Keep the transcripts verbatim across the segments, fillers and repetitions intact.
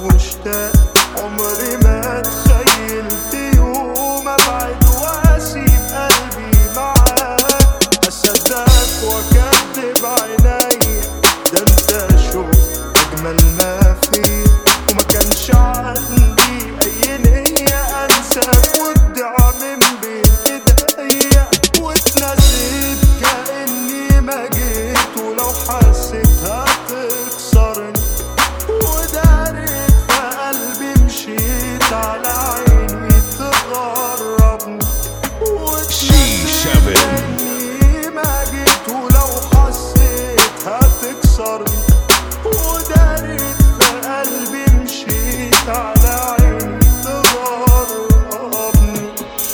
مشتاق، عمري ما تخيلت يوم ابعد واسيب قلبي معاك، اصدقك واكدب عينيا، ده انت شفت اجمل ما فيه، وما كانش عندي اي نية انساك وادعى من بين ايديا، واتنسيت كأني ما جيت، ولو حسيت هتكسرني، ودارت في قلبي مشيت على عيني تغربني، واتنسيت كأني ما جيت، ولو حسيت هتكسرني، ودارت في قلبي مشيت على عيني تغربني.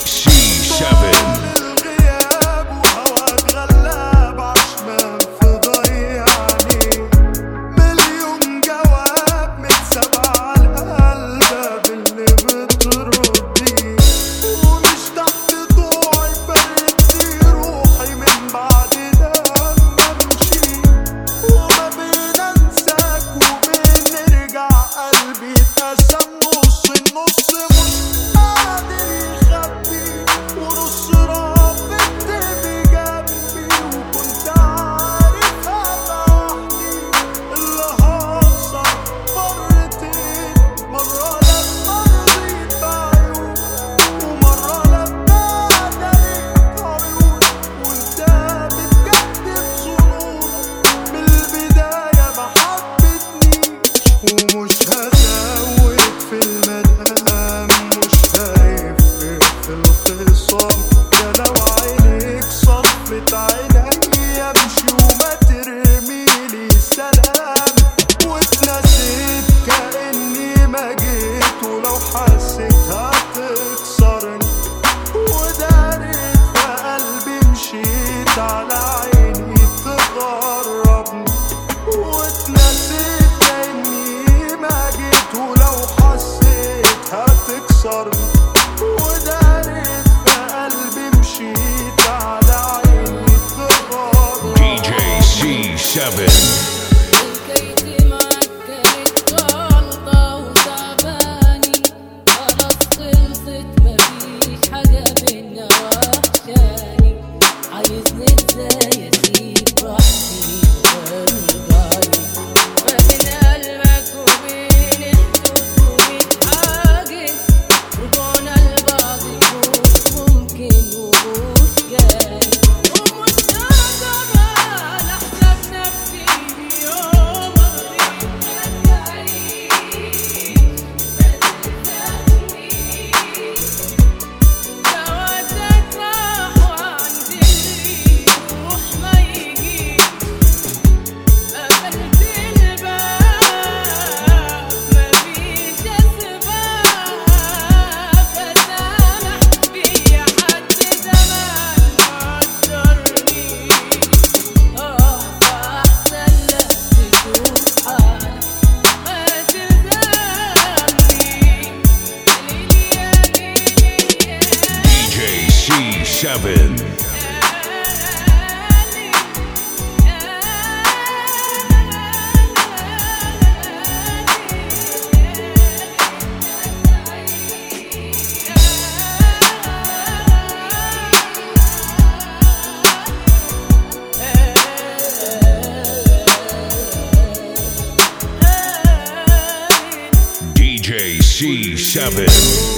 الغياب وهواك غلاب عشمان في ضيعني، مليون جواب متساب على القلب اللي بترديه، ومش تحت ضوعي فردتي روحي من بعد لما امشي، وما بين انساك وبين نرجع قلبي اتقسم نص، النص مش قادر يخبي، ونص رافض بجنبي، وكنت عارف انا وحدي اللي هخسر مرتين، مرة لما رضيت بعيون، ومرة لما داريت عيون، وانت بتكدب ظنونك من البداية ما حبتنيش، ومش هزود في المدام، مش هيفرق في الخصام، ده لو عينيك صفت عينيا امشي وما ترميلي سلام، واتنسيت كأني ما جيت، ولو حسيت هتكسرني، ودارت في قلبي مشيت على عيني تغربني، واتنسيت كأني ما جيت، ولو حسيت هتكسرني، ودارت في قلبي مشيت على عيني تغربني. دي جي سي سبعة. حكايتي معاك كانت غلطة وتعباني، خلاص خلصت مفيش حاجة بينا وحشاني، عايزني ازاي اسيب راحتي وارجعلي، ما بين قلبك وبين الحدود وميت حاجز، رجوعنا لبعض مش ممكن ومش جايز، ومش هقدر على حساب نفسي يوم اغريك ما تلاقيش، ما تلزمنيش، جوازك راح وعندي اللي يروح ما يجيش، قفلت الباب مفيش اسباب اسامح بيا حد زمان قدرني، اه فاحسن لك تشوف حالك ما تلزمني، ليلي يا ليلي يا دي جي سي سبعة. دي جي سي سبعة.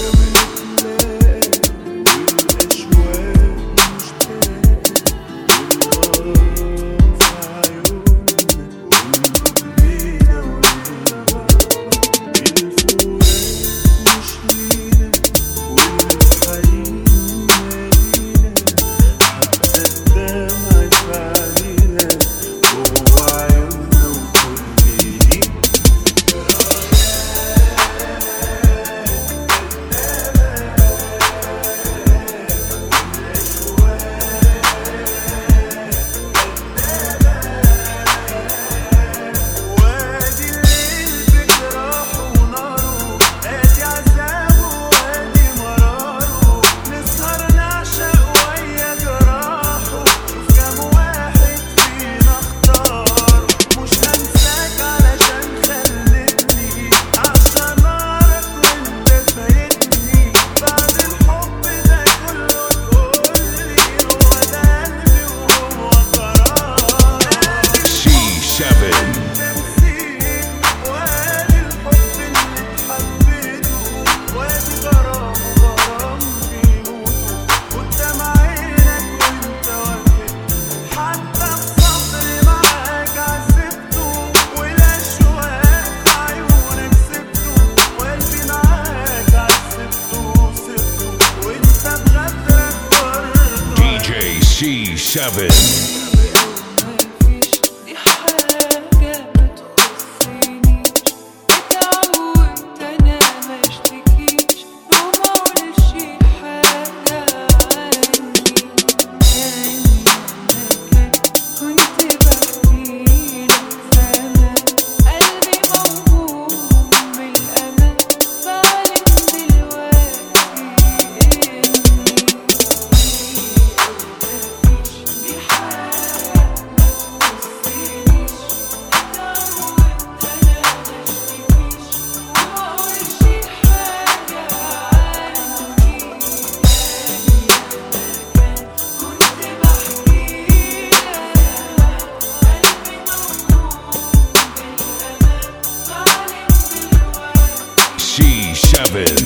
seven. C seven.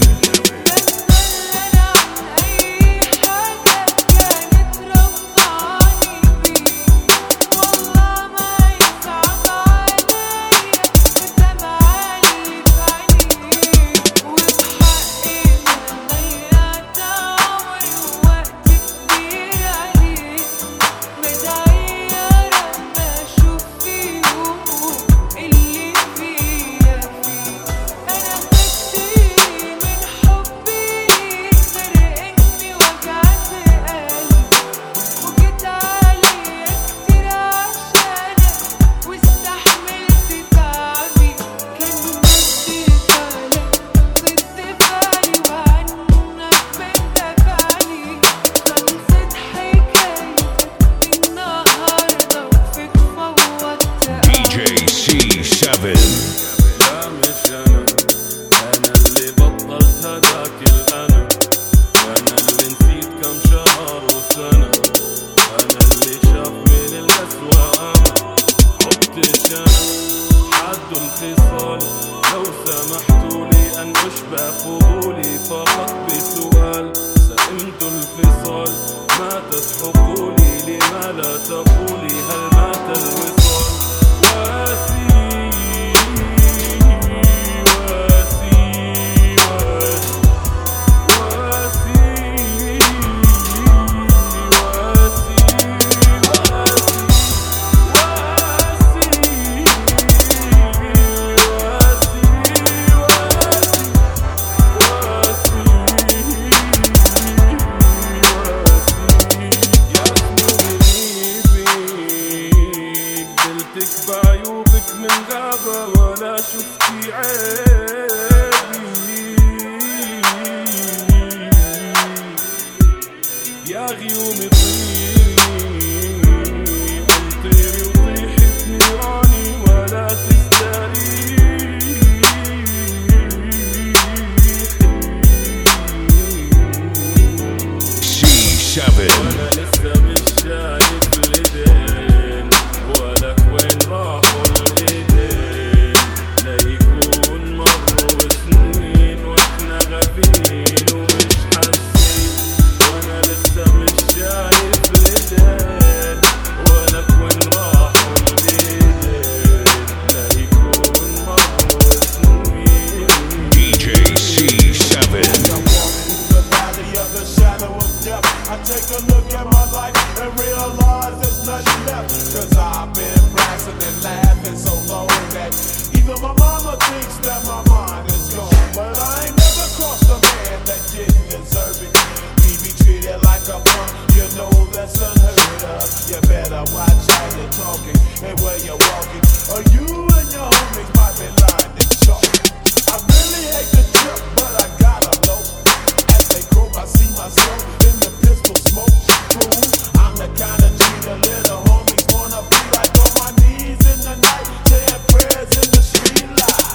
لو سمحتوا لي أن أشبع فضولي فقط بسؤال سئمت الفصال ماتت حقولي لما لا تقولي هل مات الوصال واسي بعيوبك من غابة ولا شفتي عيبي يا غيومي طيري انطيري وطيحي في نيراني ولا تستريحي C seven. وانا لسه مش شايف لدين ولك وين راحوا الايدين لا يكون مروا سنين واحنا غافلين ومش حاسين وانا لسه مش شايف لدين ولك وين راحوا الايدين لا يكون مروا سنين. D J C seven. I take a look at my life and realize there's nothing left. Cause I've been blasting and laughing so long that even my mama thinks that my mind is gone. But I ain't never crossed a man that didn't deserve it. We be treated like a punk, you know that's unheard of. You better watch how you're talking and where you're walking, or you and your homies might be lying to chalk. I really hate the trip, but I gotta know. As they grow, I see myself in the pistol smoke. Cool. I'm the kind of G the little homies wanna be like on my knees in the night, saying prayers in the street light.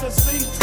to see.